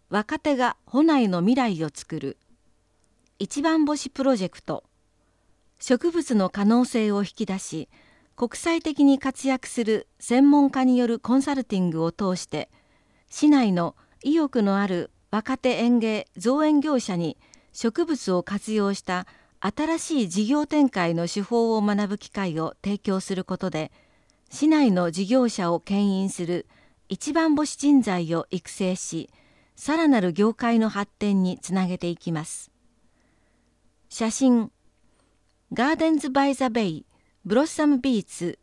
若手が保内の未来をつくる一番星プロジェクト、植物の可能性を引き出し国際的に活躍する専門家によるコンサルティングを通して市内の意欲のある若手園芸造園業者に植物を活用した新しい事業展開の手法を学ぶ機会を提供することで市内の事業者を牽引する一番星人材を育成しさらなる業界の発展につなげていきます。写真ガーデンズ・バイ・ザ・ベイブロッサム・ビーツ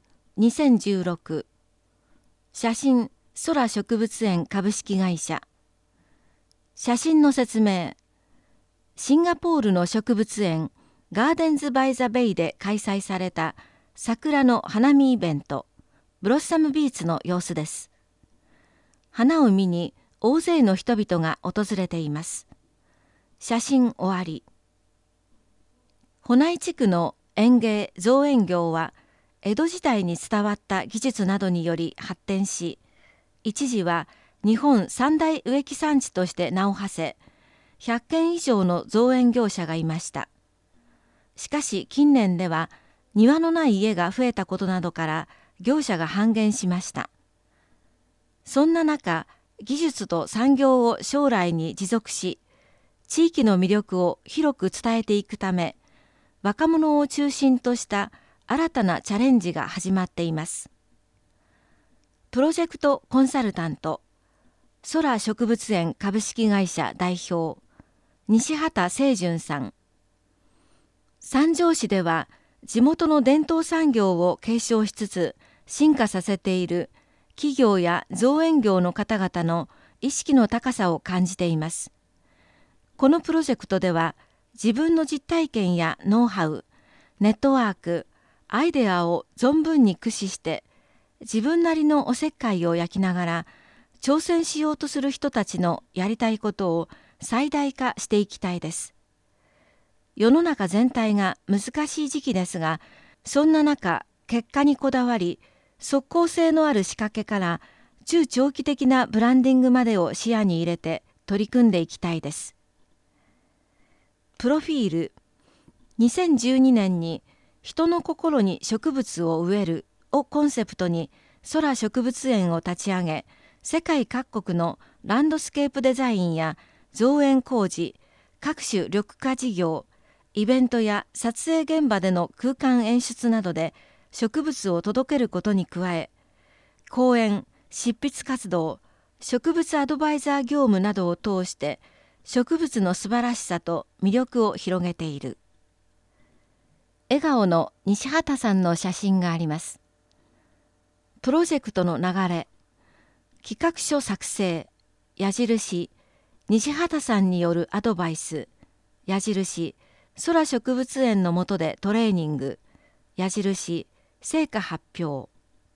2016、写真空植物園株式会社。写真の説明、シンガポールの植物園ガーデンズ・バイ・ザ・ベイで開催された桜の花見イベントブロッサム・ビーツの様子です。花を見に大勢の人々が訪れています。写真終わり。保内地区の園芸造園業は江戸時代に伝わった技術などにより発展し、一時は日本三大植木産地として名を馳せ、100軒以上の造園業者がいました。しかし近年では庭のない家が増えたことなどから業者が半減しました。そんな中、技術と産業を将来に持続し、地域の魅力を広く伝えていくため、若者を中心とした新たなチャレンジが始まっています。プロジェクトコンサルタント、空植物園株式会社代表、西畑清純さん。三条市では地元の伝統産業を継承しつつ進化させている企業や造園業の方々の意識の高さを感じています。このプロジェクトでは自分の実体験やノウハウ、ネットワーク、アイデアを存分に駆使して自分なりのおせっかいを焼きながら挑戦しようとする人たちのやりたいことを最大化していきたいです。世の中全体が難しい時期ですが、そんな中、結果にこだわり、即効性のある仕掛けから中長期的なブランディングまでを視野に入れて取り組んでいきたいです。プロフィール。2012年に人の心に植物を植えるをコンセプトに空植物園を立ち上げ、世界各国のランドスケープデザインや造園工事、各種緑化事業、イベントや撮影現場での空間演出などで植物を届けることに加え、講演、執筆活動、植物アドバイザー業務などを通して植物の素晴らしさと魅力を広げている。笑顔の西畑さんの写真があります。プロジェクトの流れ、企画書作成、矢印、西畑さんによるアドバイス、矢印、空植物園の下でトレーニング、矢印、成果発表。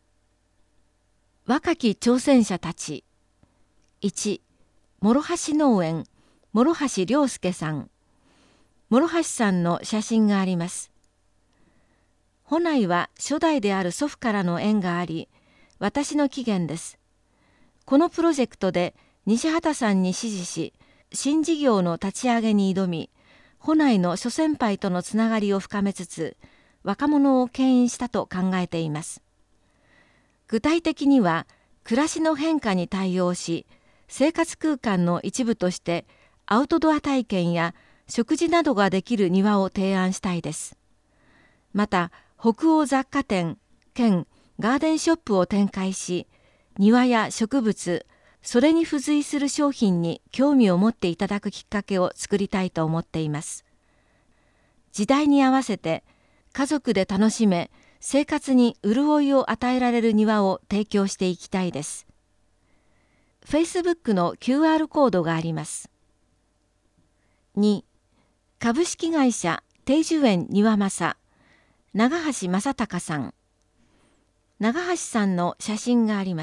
若き挑戦者たち。1、諸橋農園、諸橋良介さん。諸橋さんの写真があります。保内は初代である祖父からの縁があり、私の起源です。このプロジェクトで西畑さんに指示し、新事業の立ち上げに挑み、保内の諸先輩とのつながりを深めつつ、若者を牽引したと考えています。具体的には、暮らしの変化に対応し、生活空間の一部としてアウトドア体験や食事などができる庭を提案したいです。また、北欧雑貨店兼ガーデンショップを展開し、庭や植物、それに付随する商品に興味を持っていただくきっかけを作りたいと思っています。時代に合わせて家族で楽しめ、生活に潤いを与えられる庭を提供していきたいです。Facebook の QR コードがあります。2、株式会社定寿園庭正、長橋正隆さん。長橋さんの写真があります。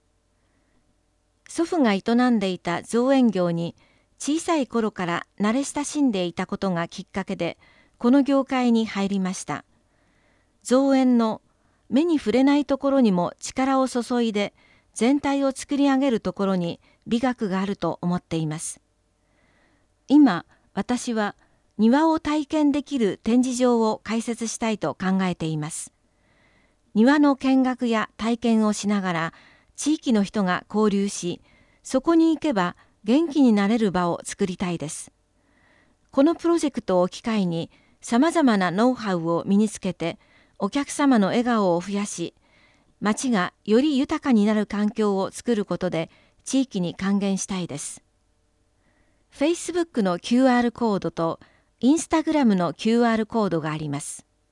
祖父が営んでいた造園業に小さい頃から慣れ親しんでいたことがきっかけで、この業界に入りました。造園の目に触れないところにも力を注いで全体を作り上げるところに美学があると思っています。今、私は庭を体験できる展示場を開設したいと考えています。庭の見学や体験をしながら地域の人が交流し、そこに行けば元気になれる場を作りたいです。このプロジェクトを機会にさまざまなノウハウを身につけてお客様の笑顔を増やし、町がより豊かになる環境を作ることで地域に還元したいです。Facebook の QR コードと Instagram の QR コードがあります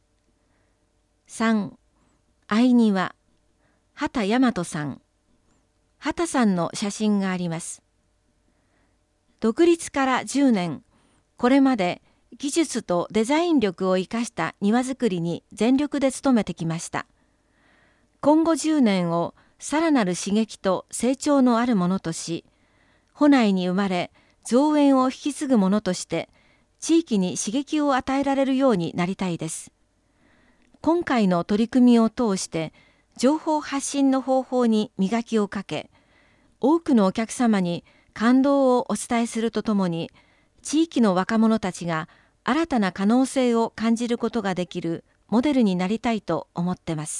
。3. 愛庭、畑大和さん。畑さんの写真があります。独立から10年、これまで技術とデザイン力を生かした庭づくりに全力で努めてきました。今後10年をさらなる刺激と成長のあるものとし、保内に生まれ、造園を引き継ぐものとして、地域に刺激を与えられるようになりたいです。今回の取り組みを通して、情報発信の方法に磨きをかけ、多くのお客様に感動をお伝えするとともに、地域の若者たちが新たな可能性を感じることができるモデルになりたいと思ってます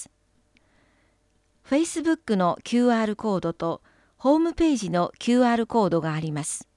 。Facebook の QR コードとホームページの QR コードがあります。